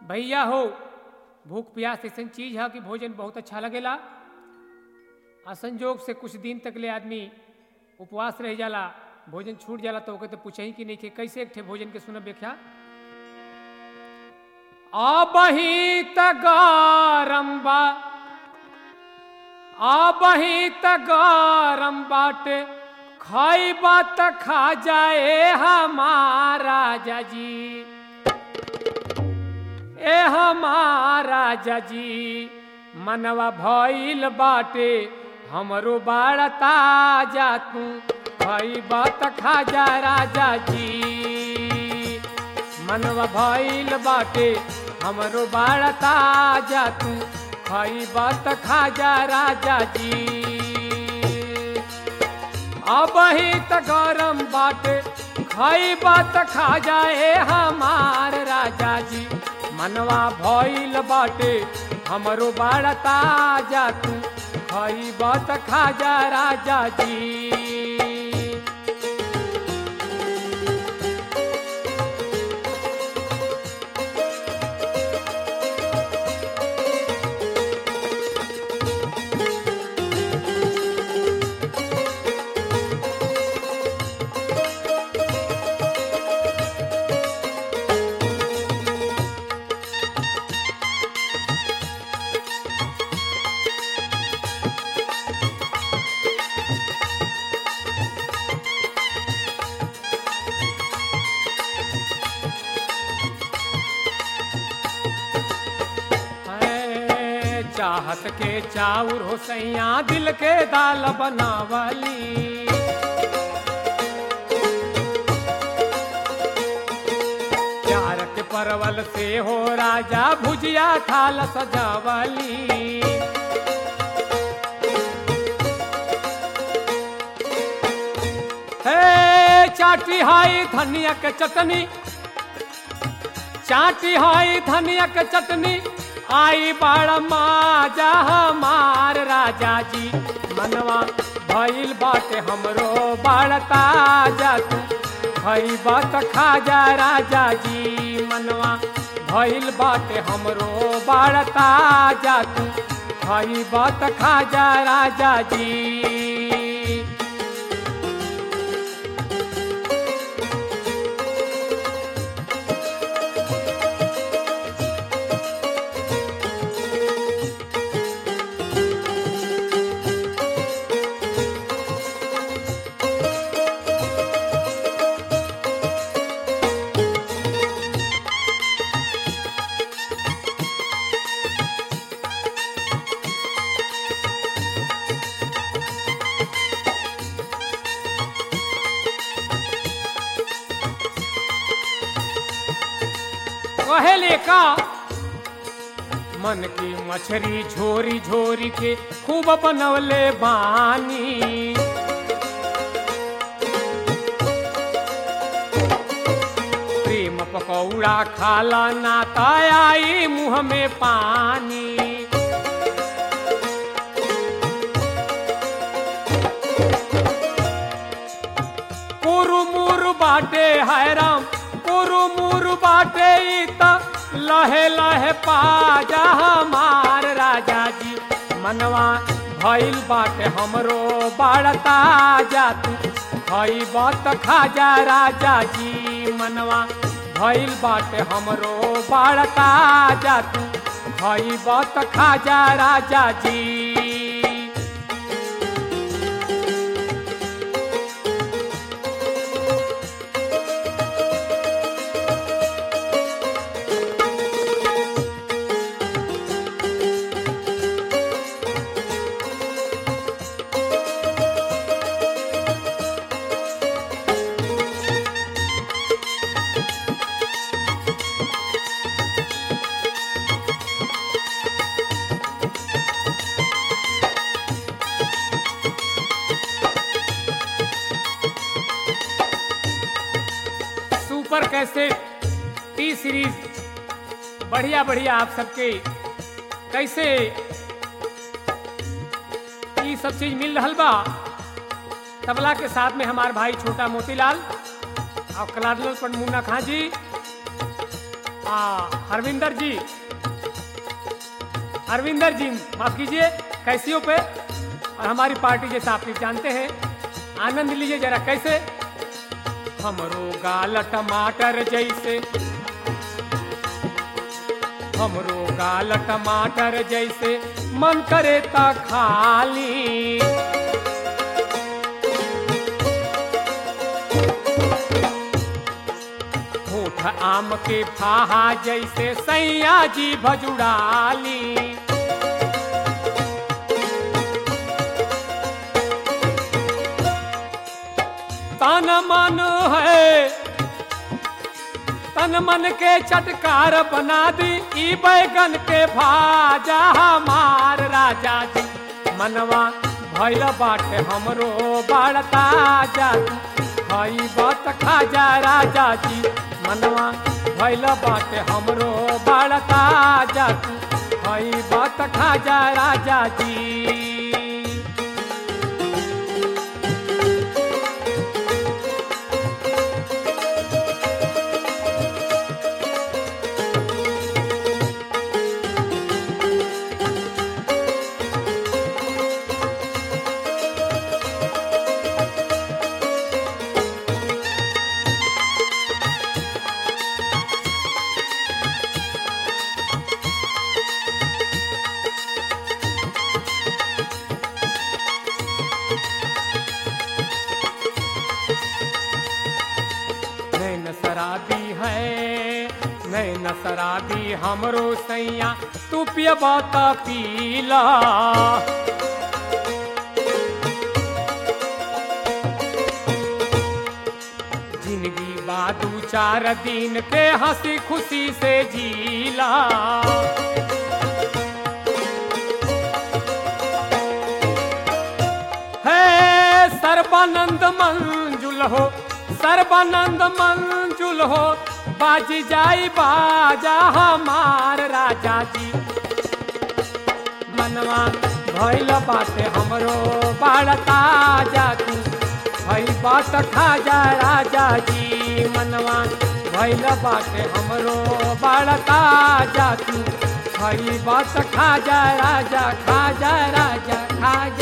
भैया हो भूख प्यास ऐसी चीज है कि भोजन बहुत अच्छा लगेला। आ संजोग से कुछ दिन तक ले आदमी उपवास रह जाला, भोजन छूट जाला तो ओके तो पूछही कि नहीं कि कैसे एक ठे भोजन के सुनब व्याख्या। आबही तगारंबा आबही तगारम बाटे खाई बात खा जाए हमारा जाजी, ए हमारा जाजी मनवा भइल बाटे हमरो बाड़ता जा तू खाई बात खा जा राजा जी। मनवा भइल बाटे हमरो बाड़ता जा तू खाई बात खा जा राजा जी। अबही त गरम बाटे खाई बात खा जाए हमार राजा जी। मनवा भइल बाटे हमरो बाड़ता जा तू खाई बात खा जा राजा जी। चाहत के चाउर हो सैया दिल के दाल बनावली। प्यार के परवल से हो राजा भुजिया थाल सजावली। हे चाटी हाई धनिया के चटनी, चाटी हाई धनिया के चटनी आई बाड़ा माजा हमार राजा जी। मनवा भइल बाटे हमरो बाड़ता जा तू भई बात खा जा राजा जी। मनवा भइल बाटे हमरो बाड़ता जा तू भई बात खा जा राजा जी। कहेले का मन की मछरी झोरी झोरी के खूब बनवले बानी। प्रेम पकौड़ा खाला नाता आई मुँह में पानी। कुरुमुरु बाटे है राम कुरुमुरु बाटे लहे लहे पाजा हमार राजा जी। मनवा भइल बाटे हमरो बाड़ता जा तू खाई बात खा जा राजा जी। मनवा भइल बाटे हमरो बाड़ता जा तू खाई बात खा जा राजा जी। सुपर कैसेट टी सीरीज बढ़िया बढ़िया आप सबके कैसे ये सब चीज मिल रहा बा। तबला के साथ में हमारे भाई छोटा मोतीलाल और कलाडल पर मुन्ना खां जी हरविंदर जी माफ कीजिए, कैसियों पे और हमारी पार्टी जैसा आप जानते हैं। आनंद लीजिए जरा कैसे। हमरो गाल टमाटर जैसे, हमरो गाल टमाटर जैसे, मन करे ता खाली। होठ आम के फाहा जैसे, सैया जी भजुड़ाली। तन मन है, तन मन के चटकार बना दी, ई बैगन के भाजा हमार राजा जी। मनवा भइल बाटे हमरो बड़ता जादू, हई बात खाजा राजा जी। मनवा भइल बाटे हमरो बड़ता जादू, हई बात खाजा राजा जी। शराबी है नैन शराबी हमरो सैया, तू पियबा त पीला। जिंदगी बा दू चार दिन के, हंसी खुशी से जीला। है सर्बानंद मंजुल हो, सर्बानंद मंजुल हो, बाजी जाई बाजा हमार राजा जी। मनवा भइल बाटे हमरो बड़ता जादू, हई बात खाजा राजा जी। मनवा भइल बाटे हमरो बड़ता जादू, हई बात खाजा राजा, खाजा राजा, खाजा।